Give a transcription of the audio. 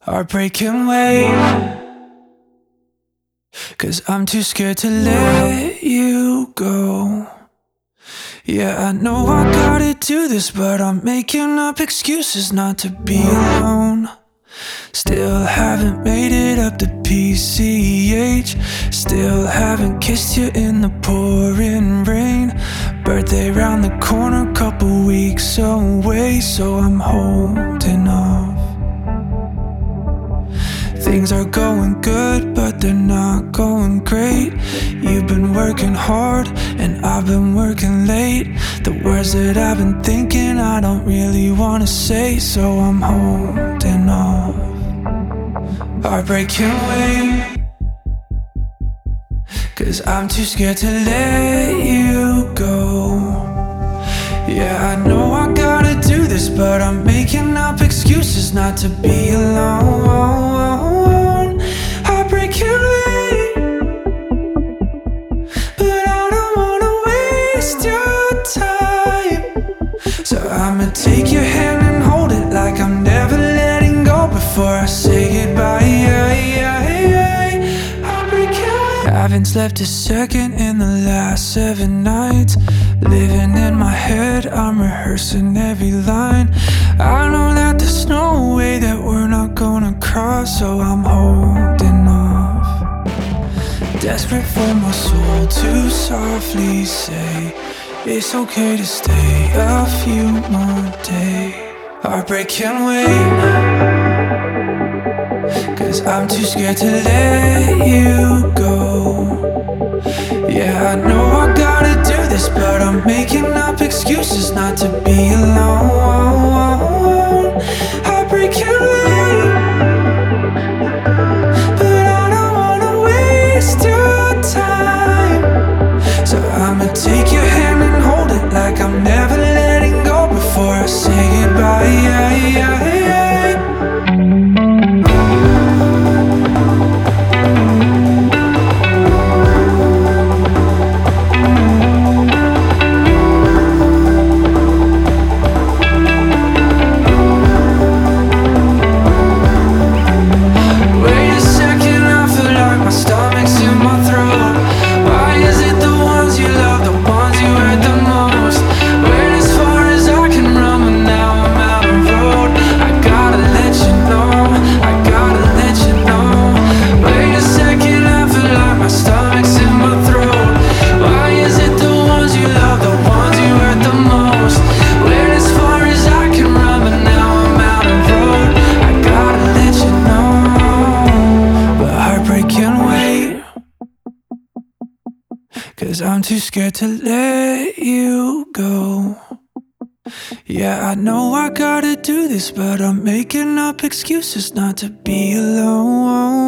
Heartbreak can wait, 'cause I'm too scared to let you go. Yeah, I know I gotta do this, but I'm making up excuses not to be alone. Still haven't made it up to PCH. Still haven't kissed you in the pouring rain. Birthday round the corner, couple weeks away, so I'm holding off. Things are going good, but they're not going great. You've been working hard, and I've been working late. The words that I've been thinking I don't really wanna say, so I'm holding off. Heartbreak can wait, 'cause I'm too scared to let you go. Yeah, I know I gotta do this, but I'm making up excuses not to be alone. Heartbreak can wait, but I don't wanna waste your time. So I'ma take your hand and hold it like I'm never letting go before I say goodbye. Heartbreak can wait. Haven't slept a second in the last 7 nights. Living in my head, I'm rehearsing every line. I know that there's no way that we're not gonna cross, so I'm holding off. Desperate for my soul to softly say it's okay to stay a few more days. Heartbreak can wait, 'cause I'm too scared to let you go. Yeah, I know I gotta do this, but I'm making up excuses not to be alone. Heartbreak can wait, but I don't wanna waste your time. So I'ma take your hand and hold it like I'm never letting go before I say goodbye. Cause I'm too scared to let you go. Yeah, I know I gotta do this, but I'm making up excuses not to be alone.